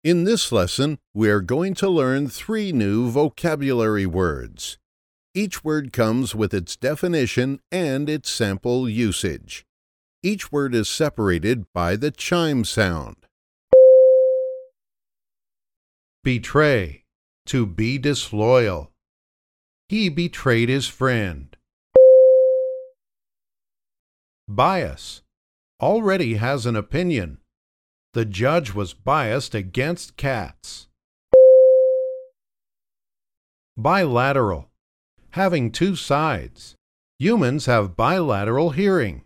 In this lesson, we are going to learn 3 new vocabulary words. Each word comes with its definition and its sample usage. Each word is separated by the chime sound. Betray, to be disloyal. He betrayed his friend. Bias, already has an opinion. The judge was biased against cats. Bilateral, having 2 sides. Humans have bilateral hearing.